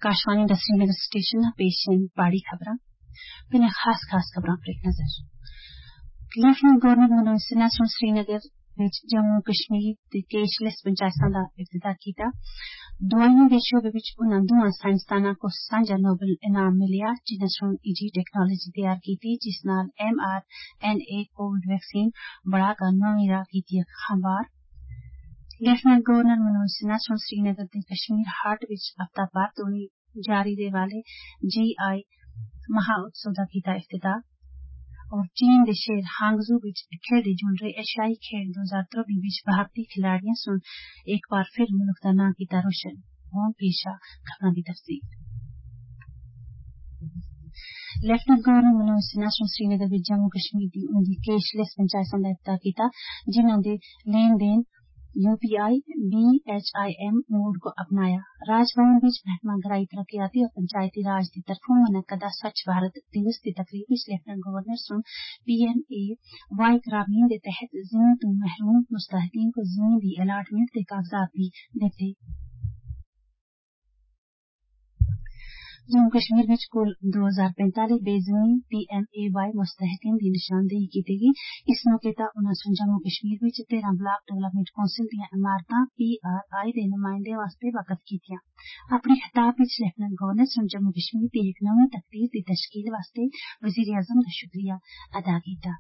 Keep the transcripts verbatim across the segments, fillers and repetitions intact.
आकाशवाणी ਦਾ श्रीनगर स्टेशन पेशन पाड़ी खबरां पिने खास खास खबरां पर एक नजर लेफ्टिनेंट गवर्नर मनोज सिन्हा ने श्रीनगर विच जम्मू कश्मीर ते कैशलैस पंचायतां दा इफ्तिताह कीता। दवाइयां दे शोबे विच उन्हां दोआं साइंसदानां को सांझा नोबल इनाम मिलिया जिन्हां सोन इजी टेक्नोलॉजी तैयार कीती जिस नाल M R N A Covid vaccine बढ़ाकर नौवीं राह कीती हमवार। लेफ्टिनेंट गवर्नर मनोज सिन्हा ने श्रीनगर के कश्मीर हाट विच हफ्ता भर तोड़ी जारी दे वाले जी आई महोत्सव दा कीता इफ्तिताह और चीन के शहर हांगजू विच खेडे जुल रहे एशियाई खेल दो हजार चौबीस विच भारतीय खिलाड़ियों सुन एक बार फिर मुल्क का नाम कीता रोशन होम पेशा खबरां दी तफसील। लेफ्टिनेंट गवर्नर मनोज सिन्हा ने श्रीनगर विच जम्मू कश्मीर दी उंदी कैशलैस पंचायतां दा इफ्तिताह कीता जिन्हां दे लेन देन यूपीआई बीएचआईएम मोड को अपनाया। राजभवन विच महकमा घराई तरक्याती और पंचायती राज की तरफों मुनक्कदा स्वच्छ भारत दिवस की तकरीब विच लेफ्टिनेंट गवर्नर सुन पीएमए वाई ग्रामीण के तहत जमीन तो महरूम मुस्तहकीन को जमीन की अलाटमेंट के कागजात भी दिते। जम्मू कश्मीर विच कुल दो हजार पैंताली बेजमीन पीएमए वाई मुस्तहकीन की निशानदेही की गई। इस मौके पर उन्होंने जम्मू कश्मीर विच तेरह ब्लाक डेवलपमेंट कौंसिल दियां इमारतां पीआरआई दे नुमाइंदें वास्ते वकफ कीतियां। अपने खिताब विच लेफ्टिनेंट गवर्नर सुन जम्मू कश्मीर दी इक नवीं तकदीर दी तश्कील वास्ते वजीर आजम दा शुक्रिया अदा कीता।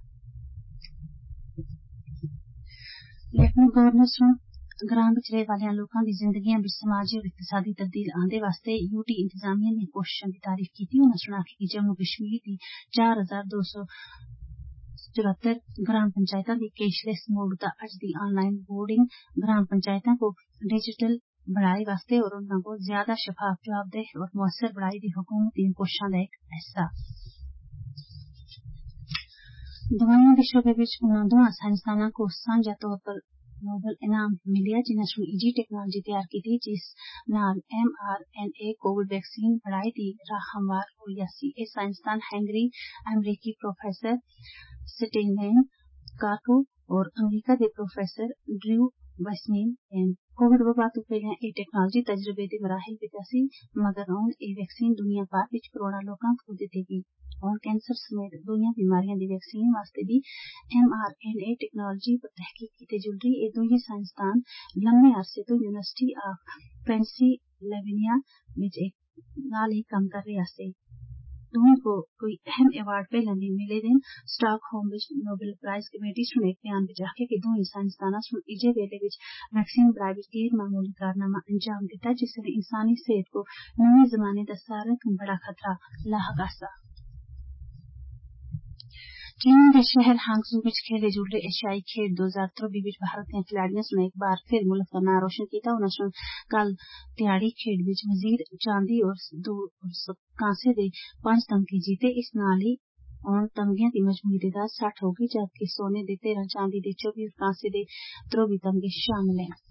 लेफ्टिनेंट गवर्नर सुन ग्रां विच रह वाले लोकां दी जिंदगियां विच समाजी और इकतिसादी तब्दील आंदे वास्ते यूटी इंतजामिया ने कोशिशां दी तारीफ की। उन्होंने आखी कि जम्मू कश्मीर दी चार हजार दो सौ चौहत्तर ग्राम पंचायतां दी कैशलैस मोड दा अज दी ऑनलाइन बोर्डिंग ग्राम पंचायतां को डिजिटल बढ़ाई वास्ते और उन्हां को ज्यादा शफाफ जवाबदेह और मुअस्सर बढ़ाई दी हुकूमत दी कोशिशां दा एक हिस्सा। दवाइयां दे शोबे विच उन्हां दोआं साइंसदानां को सांझा तौर पर नोबल इनाम मिलिया जिन्हां सुन इजी टेक्नोलॉजी तैयार की जिस नाल M R N A Covid vaccine बढ़ाई दी राह हमवार हो यासी। ए साइंसदान हैंगरी अमरीकी प्रोफेसर स्टेनलेन काको और अमरीका के प्रोफेसर ड्रू वैसमीन कोविड वबा तो पहले ए टेक्नोलॉजी तजुर्बे दे मराहिल विच मगर हुण ए वैक्सीन दुनिया भर विच करोड़ां लोकां को दित्ती गई और कैंसर समेत दुनिया बीमारियां दी वैक्सीन वास्ते भी M R N A technology पर तहकीक कीती जुल रही। ए दोवें साइंसदान लम्मे अरसे तो यूनिवर्सिटी ऑफ पेंसिल्वेनिया विच एक नाल ही कम कर रहे आसे। दोवें को कोई अहम अवार्ड पहले भी मिले दिन स्टॉकहोम विच नोबेल प्राइज कमेटी सुन एक बयान विच आखे कि दोवें साइंसदानां सुन इजे वेले विच वैक्सीन बढ़ाई विच गैर मामूली कारनामा अंजाम दिता जिसने इंसानी सेहत को नवे जमाने दा सारे तो बड़ा खतरा लाहक आसा। चीन के शहर हांगजू विच खेले जुल रहे एशियाई खेल दो हजार चौबीस विच भारत के खिलाड़ियों ने एक बार फिर मुल्क का नाम रोशन किया। उन्होंने कल तिहाड़ी खेड विच मजीद चांदी और दो कांसे दे पांच तमगे जीते। इस नाल ही उन तमगियां की मजमूई तादाद साठ हो गई जबकि सोने दे तेरह चांदी दे चौबीस और कांसे दे त्रोबी तमगे शामिल हैं।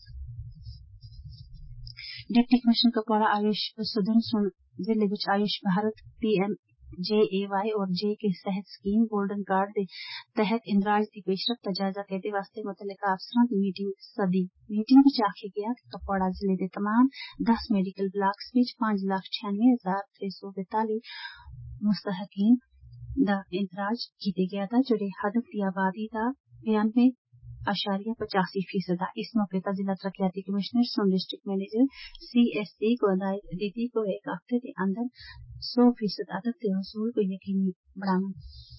डिप्टी कमिश्नर कपवाड़ा आयुष सुदन सुन जिले विच Ayush Bharat PM J A Y और जे के सेहत स्कीम गोल्डन कार्ड के तहत इंदराज की पेशरफ का जायजा कहते वास्ते मुतलका अफसरां की मीटिंग सदी। मीटिंग विच आखे गया कि कपवाड़ा जिले के तमाम दस मेडिकल ब्लॉक्स विच पांच लाख छियानवे हजार त्रै सौ बैताली मुस्तहकीन दा इंदराज किया गया था जेड़े हदफ की आबादी का बयानवे आशारिया पचासी फीसद। इस मौके पर जिला तरक्याती कमिश्नर सुन district manager C S C को हदायत दी को एक हफ्ते के अंदर सौ फीसद अदद के वसूल को यकीनी बनावन।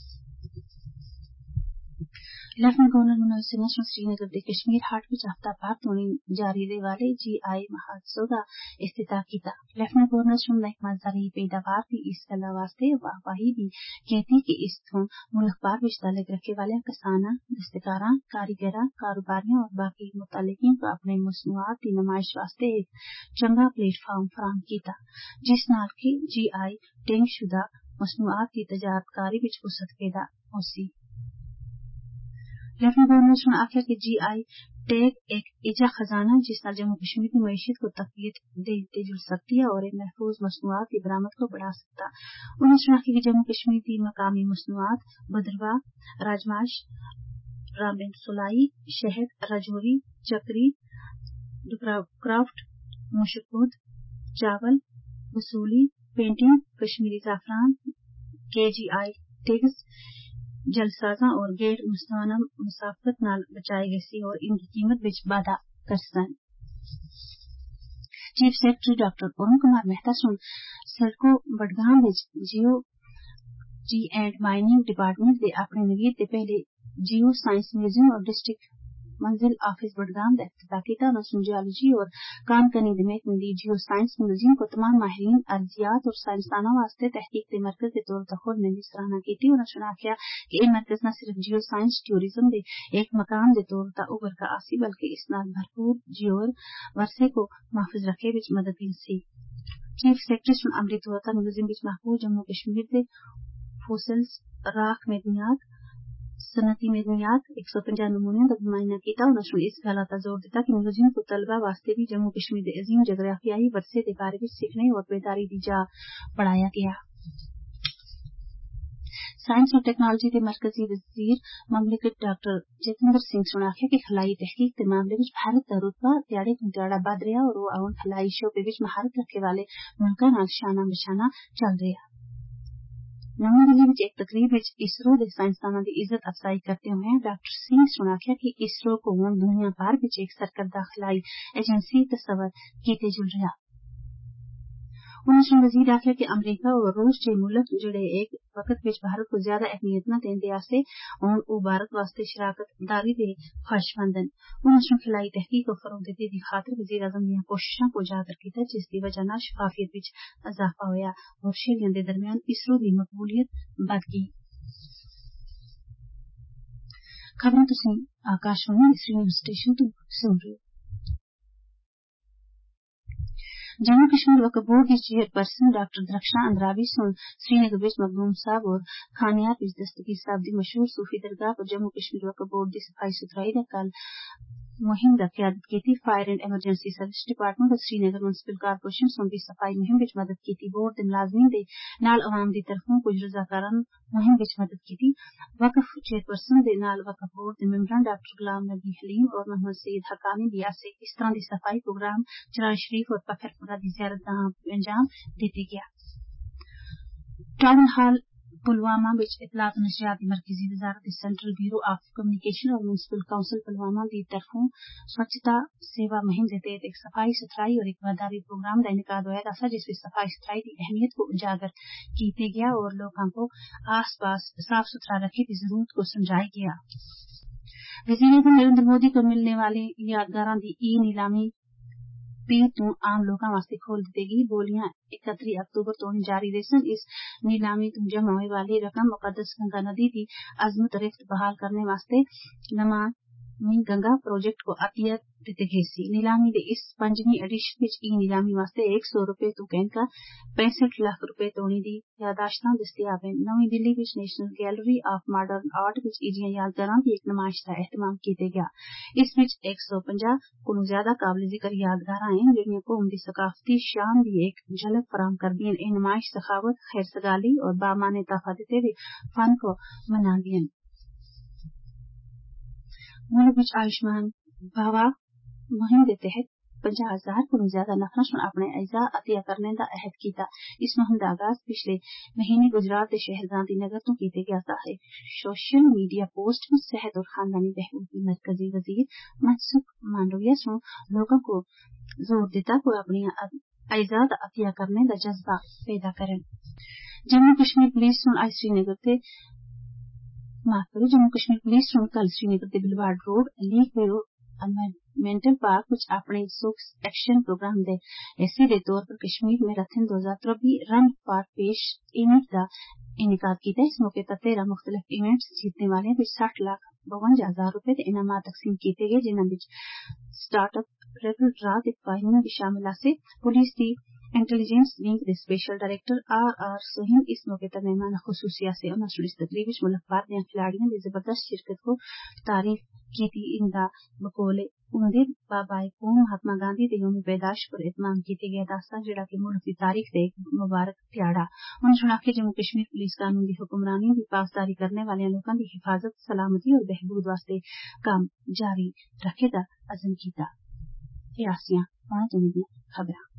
लेफ्टिनेंट गवर्नर मनोज सिन्हा ने श्रीनगर के कश्मीर हाट विच हफ्ता भर तोड़ी जारी रहे वाले जी आई महोत्सव का इफ्तिताह किया। लेफ्टिनेंट गवर्नर ने महकमा ज़राई पैदावार की इस गल्ला वास्ते वाहवाही भी कहती कि इस थों मुल्क भर विच ताल्लुक रखने वाले किसानां दस्तकारां कारीगरां कारोबारियों और बाकी मुतल्लिकीन को अपने मसनूआत की नुमाइश वास्ते एक चंगा प्लेटफार्म फराहम किया जिस नाल कि जी आई टैग शुदा मसनूआत की तजारतकारी विच वसअत पैदा होसी। लेफ्टिनेंट गवर्नर ने आख्या कि जी आई टैग एक इजा खजाना जिस नाल जम्मू कश्मीर की मईशत को तकवीत देते जुड़ सकती है और एक महफूज मसनूआत की बरामद को बढ़ा सकता। उन्होंने आख्या कि जम्मू कश्मीर की मकामी मसनूआत भद्रवाह राजमाश रामेन सुलाई शहद राजौरी चकरी क्राफ्ट मुशकुद चावल वसूली, पेंटिंग, कश्मीरी ज़ाफ़रान, के जी आई टिग्स, जलसाज़ां और गेट मुस्तवाना मुसाफत नाल बचाई गई सी और इनकी कीमत विच वाधा करसन। Chief secretary doctor Arun Kumar Mehta सुन सड़कों बडगाम विच जियो जी एंड माइनिंग डिपार्टमेंट दे अपने नवीर दे पहले जियो साइंस म्यूजियम और डिस्ट्रिक्ट मंजिल ऑफिस बडगाम का इफ्तिताह किया। उन्होंने जियोलॉजी और कानकनी दे महकमे दी जियो साइंस म्यूजियम को तमाम माहिरीन अर्जियात और साइंसदानों वास्ते तहकीक के मरकज के तौर पर खोलने की सराहना की। उन्होंने आख्या कि यह मरकज न सिर्फ जियो साइंस टूरिज्म के एक मकाम के तौर पर उभर का आसी बल्कि इस नाल भरपूर जियोर वरसे को महफूज रखे विच मदद सी। चीफ सैक्रेटरी अमृत वतन म्यूजियम विच महफूज जम्मू कश्मीर के फॉसिल्स, राख मेदनियात, सनती मेदनियात एक सौ पचास नमूनियों का मुआयना किया। उन्होंने इस गल पर जोर दिया कि म्यूजियम को तलबा वास्ते भी जम्मू कश्मीर के अजीम जगराफियाई वरसे के बारे में सीखने और बेदारी की जा बढ़ाया गया। साइंस और टेक्नोलॉजी के मरकजी वजीर ममलिकत डॉक्टर जितेंद्र सिंह ने आख्या कि खलाई तहकीक के मामले में भारत का रुतबा ध्याड़े को ध्याड़ा बद रहा और वह आउन खलाई शोबे में महारत रखने वाले मुल्कों नाल शाना बशाना चल रहा। नवी दिल्ली में एक तकरीब में इसरो के साइंसदानों की इज्जत अफजाई करते हुए डॉक्टर सिंह ने आख्या कि इसरो को हुण दुनिया भर में एक सरकर्दा खलाई एजेंसी तस्वर कीते जुल रहा। उन्होंने मजीद आख्या कि अमरीका और रूस जे मुल्क जिहड़े एक वक्त विच भारत को ज्यादा अहमियत न देंदे आसे हुण ओ भारत वास्ते शराकतदारी दे ख्वाहिशमंद न। उन्होंने खलाई तहकीक और फरोग देने की खातिर वजीर आज़म दी कोशिशों को उजागर किया जिसकी वजह नाल शफाफियत विच इजाफा होया और शहरियों के दरमियान इसरो की मकबूलियत बध गई। खबरें तुसीं आकाशवाणी श्रीनगर स्टेशन तो सुन रहे हो। जम्मू कश्मीर वक्फ बोर्ड की चेयरपर्सन डॉक्टर दरख्शां अंद्राबी सुन श्रीनगर विच मखदूम साहब और खानियात विच दस्तगीर साहब दी मशहूर सूफी दरगाह पर जम्मू कश्मीर वक्फ बोर्ड दी सफाई सुथराई दा कल मुहिम दा क़यादत कीती। Fire and emergency service department और श्रीनगर म्युनिसिपल कारपोरेशन सुन भी सफाई मुहिम विच मदद कीती। बोर्ड दे मुलाजमीन दे नाल अवाम दी तरफों कुछ रजाकाराना मुहिम विच मदद कीती। वक्फ चेयरपर्सन दे नाल वक्फ बोर्ड दे मेंबरान डॉक्टर गुलाम नबी हलीम और मोहम्मद सईद हकानी भी आसे इस तरह दी सफाई प्रोग्राम चराय शरीफ और पत्थरपुरा दी ज़ियारत दा अंजाम दिते गया। टाउन हाल पुलवामा विच इतलात और नशरियात दी मरकजी वजारत सेंट्रल ब्यूरो ऑफ कम्युनिकेशन और म्युनिसिपल काउंसिल पुलवामा दी तरफों स्वच्छता सेवा मुहिम के तहत एक सफाई सुथराई और इकबादारी प्रोग्राम का इनकाद होया था जिसमें सफाई सुथराई की अहमियत को उजागर किया गया और लोगों को आस पास साफ सुथरा रखने की जरूरत को समझाया गया। वजीर आज़म नरेंद्र मोदी को मिलने वाली यादगारां दी ई नीलामी पीर तो आम लोगों वास्ते खोल दी गई। बोलियां इकतीस अक्तूबर तो जारी रहसन। इस नीलामी तो जमा होने वाली रकम मुकद्दस गंगा नदी की अजमत रिफ्त बहाल करने वास्ते नमामि गंगा प्रोजेक्ट को अतिया दिते गई सी। नीलामी के इस पंजवीं एडिशन विच ई नीलामी वास्ते एक सौ रुपए तो कहकर पैंसठ लाख रुपए तोड़ी दी यादाश्तां दस्तियाब हैं। नवी दिल्ली विच national gallery of modern art विच इजियां यादगारां की एक नुमाइश का एहतमाम किया गया। इस विच एक सौ पचास को ज्यादा काबिल जिक्र यादगारां हैं जिहड़ियां कौम दी सकाफती शान की एक झलक फराहम करदियां। यह नुमाइश सखावत, खैर सगाली और बामाने तोहफा देते हुए फन को मनांदियां। मुल्क विच आयुष्मान भावा मुहिम के तहत पचास हजार को ज्यादा नफरां अपने अज़ा अतिया करने का अहद किया। इस मुहिम का आगाज पिछले महीने गुजरात के शहर गांधीनगर तो किया गया था। सोशल मीडिया पोस्ट में सेहत और खानदानी बहबूद की मरकजी वजीर मनसुख मांडविया ने लोगों को जोर दिता को अपनी अज़ा अतिया करने का जज्बा पैदा करें। जम्मू कश्मीर पुलिस आज श्रीनगर के माफ करो जम्मू कश्मीर पुलिस कल श्रीनगर के boulevard road lake way mental park विच अपने सोक्स एक्शन प्रोग्राम दे हिस्से के तौर पर कश्मीर में रथन दो हजार चौबी रन फॉर पेश इवेंट का इनकाद किया। इस मौके पर तेरह मुख्तलिफ इवेंट्स जीतने वाले भी साठ लाख बवंजा हजार रुपए के इनाम तकसीम किए गए जिन्होंने स्टार्टअप रेबल ड्रा के फाइनल भी शामिल आसे। पुलिस की इंटेलिजेंस विंग के special director R R Swain इस मौके पर मेहमान खुसूसिया से उन्होंने इस तकरीब में मुल्क भर के खिलाड़ियों की जबरदस्त शिरकत को तारीफ की थी। इनका बकोले उन्हें बाबाए कौम महात्मा गांधी के यौम पैदाश पर इतमाम किए गया दास्ता जिहड़ा कि मुल्क की तारीख से एक मुबारक ध्याड़ा। उन्होंने आखिर जम्मू कश्मीर पुलिस कानून की हुक्मरानी की पासदारी करने वाले लोगों की हिफाजत सलामती और बहबूद वास्ते काम जारी रखेगा अज़म किया। खबर